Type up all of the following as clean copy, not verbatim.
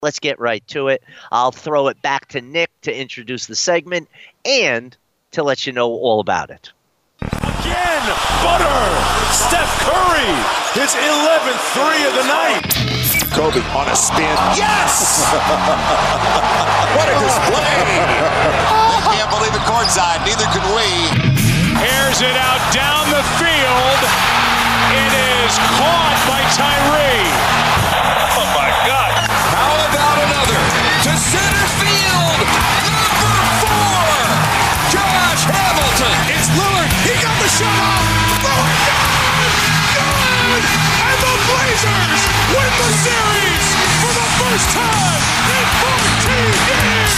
Let's get right to it. I'll throw it back to Nick to introduce the segment and to let you know all about it. Again, Butter! Steph Curry, his 11th three of the night. Kobe on a spin. Yes! What a display! They can't believe it courtside. Neither can we. Airs it out down the field. It is caught by Tyree. Oh, my God. How about another? To center field. Number 4. Josh Hamilton. It's Lillard. He got the shot off. Lillard, good! And the Blazers win the series for the first time in 14 years.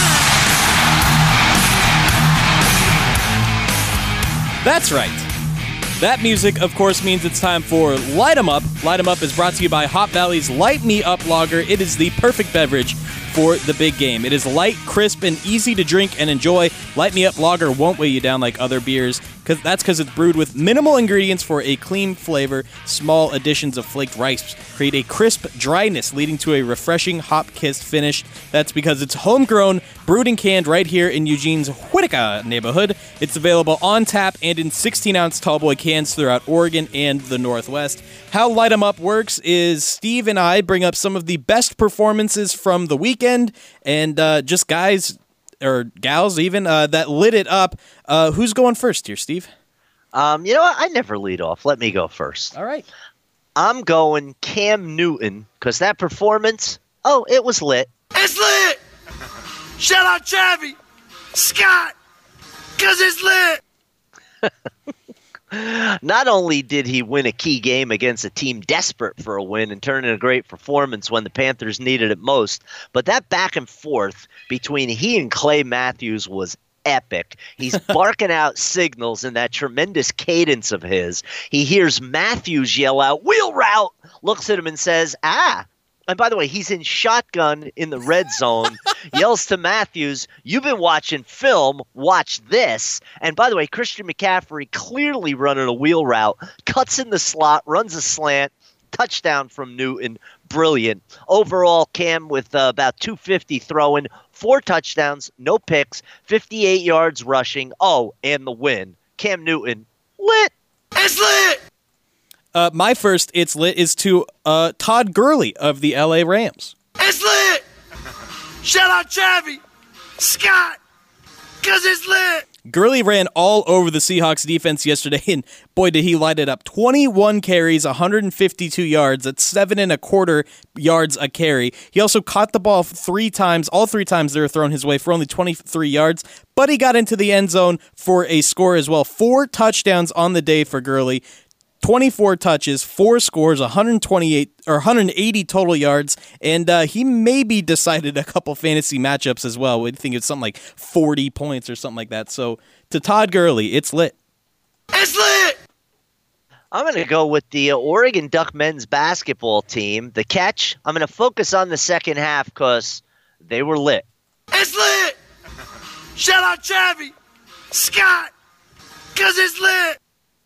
That's right. That music, of course, means it's time for Light 'em Up. Light 'em Up is brought to you by Hop Valley's Light Me Up Lager. It is the perfect beverage for the big game. It is light, crisp, and easy to drink and enjoy. Light Me Up Lager won't weigh you down like other beers. That's because it's brewed with minimal ingredients for a clean flavor. Small additions of flaked rice create a crisp dryness, leading to a refreshing hop-kissed finish. That's because it's homegrown, brewed and canned right here in Eugene's Whittier neighborhood. It's available on tap and in 16-ounce tallboy cans throughout Oregon and the Northwest. How Light 'em Up works is Steve and I bring up some of the best performances from the weekend, and just guys or gals even that lit it up. Who's going first here, Steve? You know what? I never lead off. Let me go first. All right. I'm going Cam Newton because that performance, it was lit. It's lit! Shout out Chavi, Scott, because it's lit! Not only did he win a key game against a team desperate for a win and turn in a great performance when the Panthers needed it most, but that back and forth between he and Clay Matthews was epic. He's barking out signals in that tremendous cadence of his. He hears Matthews yell out, "Wheel route!" Looks at him and says, "Ah." And by the way, he's in shotgun in the red zone, yells to Matthews, "You've been watching film, watch this." And by the way, Christian McCaffrey clearly running a wheel route, cuts in the slot, runs a slant, touchdown from Newton. Brilliant. Overall, Cam with about 250 throwing, 4 touchdowns, no picks, 58 yards rushing. Oh, and the win. Cam Newton, lit. It's lit! My first It's Lit is to Todd Gurley of the LA Rams. It's lit! Shout out Chavi, Scott, because it's lit! Gurley ran all over the Seahawks defense yesterday, and boy, did he light it up. 21 carries, 152 yards. That's 7.25 yards a carry. He also caught the ball 3 times. All 3 times they were thrown his way for only 23 yards, but he got into the end zone for a score as well. 4 touchdowns on the day for Gurley. 24 touches, 4 scores, 180 total yards, and he maybe decided a couple fantasy matchups as well. We think it's something like 40 points or something like that. So to Todd Gurley, it's lit. It's lit! I'm going to go with the Oregon Duck men's basketball team. The catch, I'm going to focus on the second half because they were lit. It's lit! Shout out Chavi, Scott, because it's lit!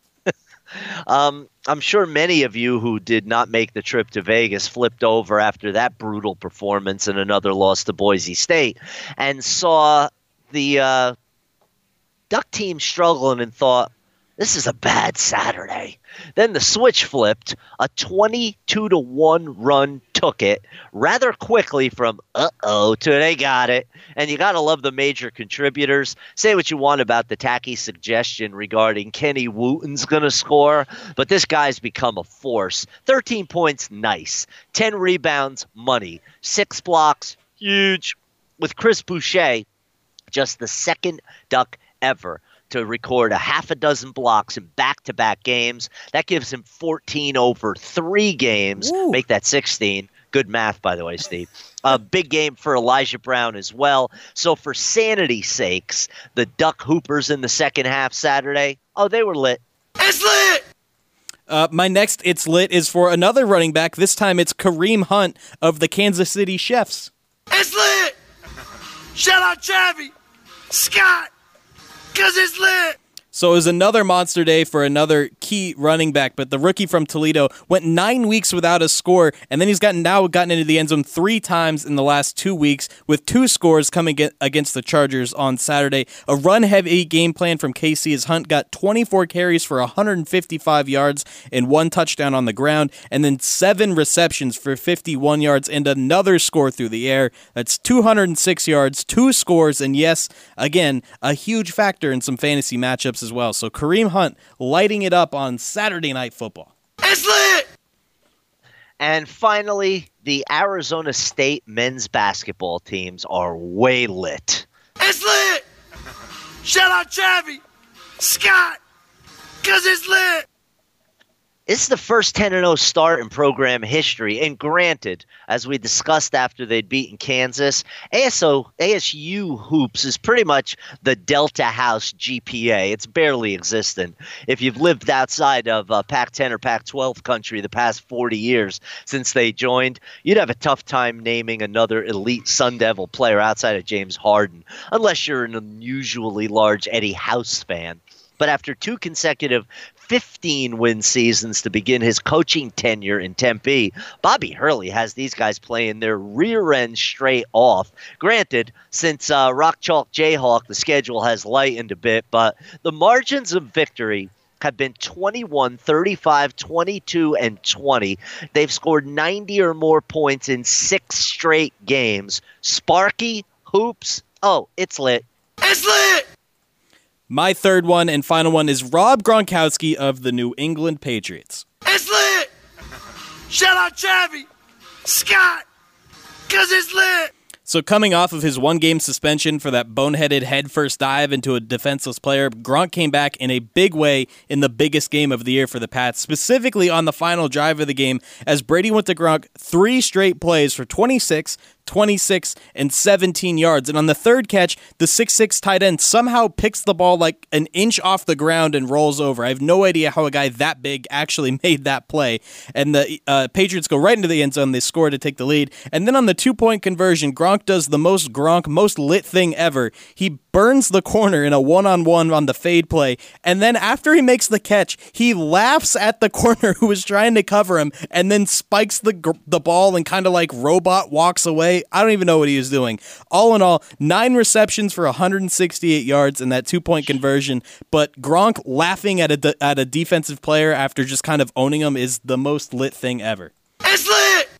I'm sure many of you who did not make the trip to Vegas flipped over after that brutal performance and another loss to Boise State and saw the Duck team struggling and thought, this is a bad Saturday. Then the switch flipped. A 22-1 run took it rather quickly from to they got it. And you got to love the major contributors. Say what you want about the tacky suggestion regarding Kenny Wooten's going to score, but this guy's become a force. 13 points, nice. 10 rebounds, money. 6 blocks, huge. With Chris Boucher, just the second Duck ever to record a half a dozen blocks in back-to-back games. That gives him 14 over 3 games. Ooh. Make that 16. Good math, by the way, Steve. A big game for Elijah Brown as well. So for sanity's sakes, the Duck Hoopers in the second half Saturday, they were lit. It's lit! My next It's Lit is for another running back. This time it's Kareem Hunt of the Kansas City Chiefs. It's lit! Shout out Chavi, Scott, because it's lit! So it was another monster day for another key running back, but the rookie from Toledo went 9 weeks without a score, and then he's gotten into the end zone 3 times in the last 2 weeks with 2 scores coming against the Chargers on Saturday. A run-heavy game plan from KC as Hunt got 24 carries for 155 yards and 1 touchdown on the ground, and then 7 receptions for 51 yards and another score through the air. That's 206 yards, 2 scores, and yes, again, a huge factor in some fantasy matchups as well. So Kareem Hunt lighting it up on Saturday Night Football. It's lit! And finally, the Arizona State men's basketball teams are way lit. It's lit! Shout out Chavi, Scott, because it's lit! It's the first 10-0 start in program history, and granted, as we discussed after they'd beaten Kansas, ASU hoops is pretty much the Delta House GPA. It's barely existent. If you've lived outside of Pac-10 or Pac-12 country the past 40 years since they joined, you'd have a tough time naming another elite Sun Devil player outside of James Harden, unless you're an unusually large Eddie House fan. But after 2 consecutive 15-win seasons to begin his coaching tenure in Tempe, Bobby Hurley has these guys playing their rear end straight off. Granted, since Rock Chalk Jayhawk, the schedule has lightened a bit, but the margins of victory have been 21, 35, 22, and 20. They've scored 90 or more points in 6 straight games. Sparky, hoops, it's lit. It's lit! My third one and final one is Rob Gronkowski of the New England Patriots. It's lit! Shout out Chavi, Scott, because it's lit! So coming off of his 1-game suspension for that boneheaded head-first dive into a defenseless player, Gronk came back in a big way in the biggest game of the year for the Pats, specifically on the final drive of the game, as Brady went to Gronk 3 straight plays for 26, 26, and 17 yards. And on the third catch, the 6'6" tight end somehow picks the ball like an inch off the ground and rolls over. I have no idea how a guy that big actually made that play. And the Patriots go right into the end zone. They score to take the lead. And then on the 2-point conversion, Gronk does the most lit thing ever. He burns the corner in a one-on-one on the fade play. And then after he makes the catch, he laughs at the corner who was trying to cover him and then spikes the ball and kind of like robot walks away. I don't even know what he was doing. All in all, 9 receptions for 168 yards in that 2-point conversion. But Gronk laughing at a defensive player after just kind of owning him is the most lit thing ever. It's lit!